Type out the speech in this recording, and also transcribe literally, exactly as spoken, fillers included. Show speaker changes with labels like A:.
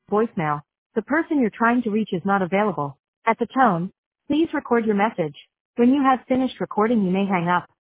A: voicemail. The person you're trying to reach is not available. At the tone, please record your message. When you have finished recording, you may hang up.